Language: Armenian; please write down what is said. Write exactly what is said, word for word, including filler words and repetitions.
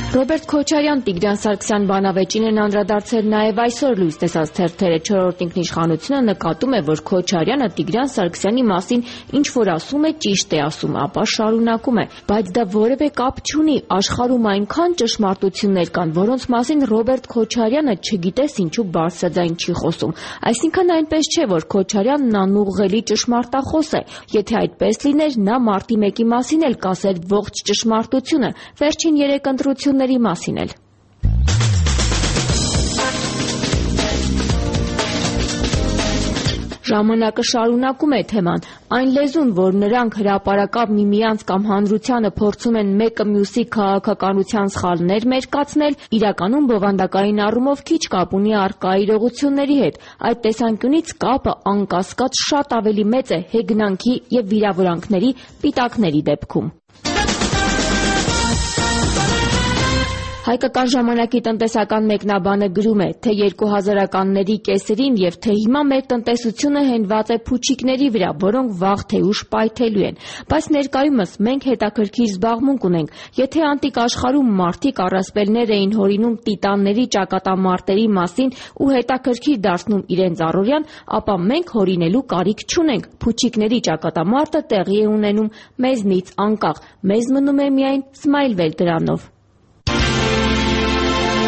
Ռոբերտ Քոչարյան, Տիգրան Սարգսյան բանավեճին են անդրադարձել նաև այսօր լույս տեսած թերթերը չորրորդ ինքնիշխանությունը նկատում է, որ Քոչարյանը Տիգրան Սարգսյանի մասին ինչ-որ ասում է, ճիշտ է ասում, ապա շարունակում է, բայց դա որևէ կապ չունի, աշխարհում այնքան ճշմարտություններ կան, որոնց մասին Ռոբերտ Քոչարյանը չգիտես ինչու բարձրաձայն չի խոսում, այսինքն այնպես չէ, որ Քոչարյանն անուղղելի ճշմարտախոս է, եթե այդպես լիներ, նա մարտի մեկի մասին էլ կասեր ողջ ճշմարտությունը, վերջին երեք ընտրությունների մասին էլ։ Ժամանակը շարունակում է թեման, այն լեզուն, որ նրանք հրապարակավ միմյանց կամ հանրությանը փորձում են մեկը մյուսի քաղաքականության սխալներ մերկացնել, իրականում բովանդակային առումով քիչ կապ ունի առկա իրողությունների հետ։ Այդ տեսանկյունից կապը անկասկած շատ ավելի մեծ է հեգնանքի եւ վիրավորանքների պիտակների դեպքում։ Հայկական ժամանակի տնտեսական մեկնաբանը գրում է, թե երկու հազարականների կեսերին եւ թե հիմա մեր տնտեսությունը հենված է փուչիկների վրա, որոնք վաղ թե ուշ պայթելու են, բայց ներկայումս մենք հետաքրքիր զբաղմունք ունենք, եթե անտիկ աշխարհում մարդիկ առասպելներ էին հորինում տիտանների ճակատամարտերի մասին ու հետաքրքիր դարձնում իրենց առօրյան, ապա մենք հորինելու կարիք չունենք, փուչիկների ճակատամարտը տեղի է ունենում մեզնից անկախ, մեզ մնում է միայն սմայլվել դրանով։